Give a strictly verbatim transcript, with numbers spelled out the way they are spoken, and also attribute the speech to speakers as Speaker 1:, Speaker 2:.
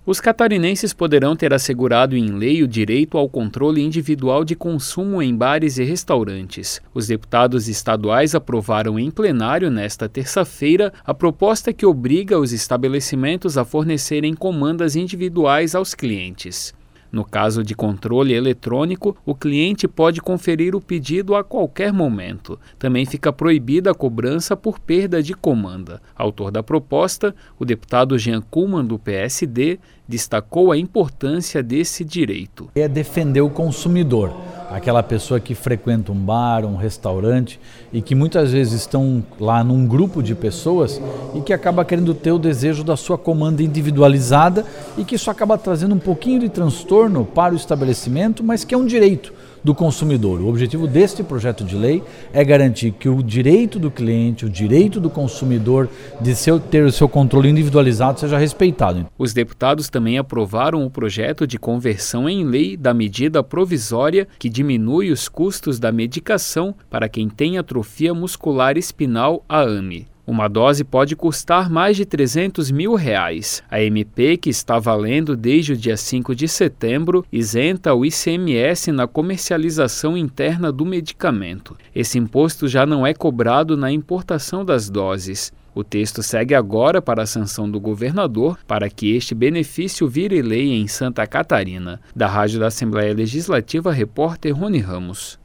Speaker 1: Os catarinenses poderão ter assegurado em lei o direito ao controle individual de consumo em bares e restaurantes. Os deputados estaduais aprovaram em plenário, nesta terça-feira, a proposta que obriga os estabelecimentos a fornecerem comandas individuais aos clientes. No caso de controle eletrônico, o cliente pode conferir o pedido a qualquer momento. Também fica proibida a cobrança por perda de comanda. Autor da proposta, o deputado Jean Kuhlmann, do P S D, destacou a importância desse direito.
Speaker 2: É defender o consumidor, aquela pessoa que frequenta um bar, um restaurante e que muitas vezes estão lá num grupo de pessoas e que acaba querendo ter o desejo da sua comanda individualizada e que isso acaba trazendo um pouquinho de transtorno para o estabelecimento, mas que é um direito do consumidor. O objetivo deste projeto de lei é garantir que o direito do cliente, o direito do consumidor de seu, ter o seu controle individualizado seja respeitado.
Speaker 1: Os deputados também aprovaram o projeto de conversão em lei da medida provisória que diminui os custos da medicação para quem tem atrofia muscular espinal, a A M E. Uma dose pode custar mais de trezentos mil reais. A M P, que está valendo desde o dia cinco de setembro, isenta o I C M S na comercialização interna do medicamento. Esse imposto já não é cobrado na importação das doses. O texto segue agora para a sanção do governador para que este benefício vire lei em Santa Catarina. Da Rádio da Assembleia Legislativa, repórter Rony Ramos.